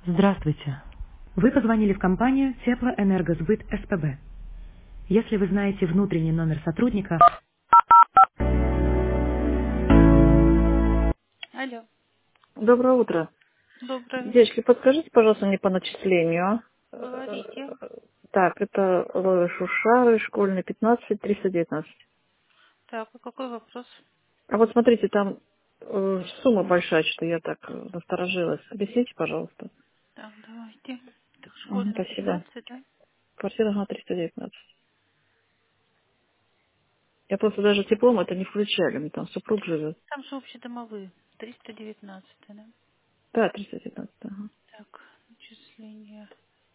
Здравствуйте. Вы позвонили в компанию Теплоэнергосбыт СПБ. Если вы знаете внутренний номер сотрудника... Алло, Доброе утро. доброе. Девочки, подскажите, пожалуйста, мне по начислению. Говорите. Так, это Шушары, школьный 15, 319. Так, а какой вопрос? А вот смотрите, там сумма большая, что я так насторожилась. Объясните, пожалуйста. Так, давайте. Так, Мгм, школьная спасибо. 15, да? Квартира ага, 319. Я просто даже теплом это не включали, мне там супруг живет. Там же общедомовые. 319, да? Да, 319, ага. Так, начисление.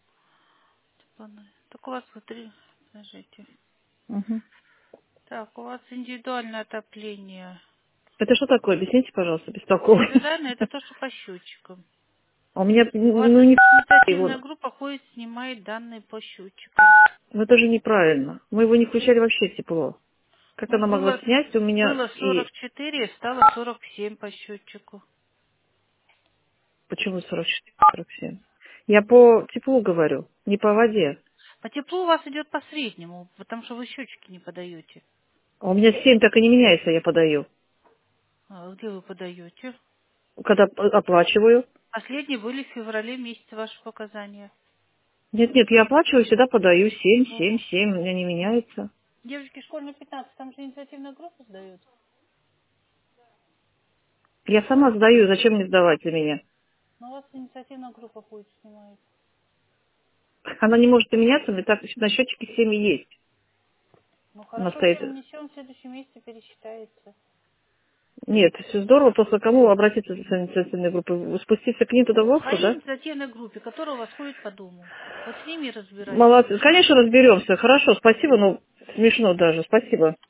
Так у вас вот три. Подождите. Мгм. Так, у вас индивидуальное отопление. Это что такое? Объясните, пожалуйста, бестолково. Индивидуальное это то, что по счетчикам. А у меня, У вас ну, не инициативная его. группа ходит, снимает данные по счетчикам. Ну это же неправильно. Мы его не включали вообще в тепло. Как Ну, она могла было, снять у меня было и 44, стало 47 по счетчику. почему 44, 47? Я по теплу говорю, не по воде. По теплу у вас идет по среднему, потому что вы счетчики не подаете. А у меня 7 так и не меняется, я подаю. А где вы подаете? Когда оплачиваю. Последние были в феврале месяце ваши показания. Нет, нет, я оплачиваю, всегда подаю 7, 7, Мгм. 7, у меня не меняется. Девочки, школьная 15, там же инициативная группа сдают. Я сама сдаю, зачем мне сдавать за меня? Но у вас инициативная группа будет снимает. Она не может и меняться, мне так на счетчике 7 и есть. Ну Она хорошо, стоит. всем внесем, в следующем месяце пересчитается. Нет, все здорово, просто кому обратиться с инициативной группой? Спуститься к ним туда в Охту, Своей да? инициативной группе, которая у вас ходит по дому. Вот с ними разбирайтесь. Молодцы. Конечно, разберемся. Хорошо, спасибо, но смешно даже. Спасибо.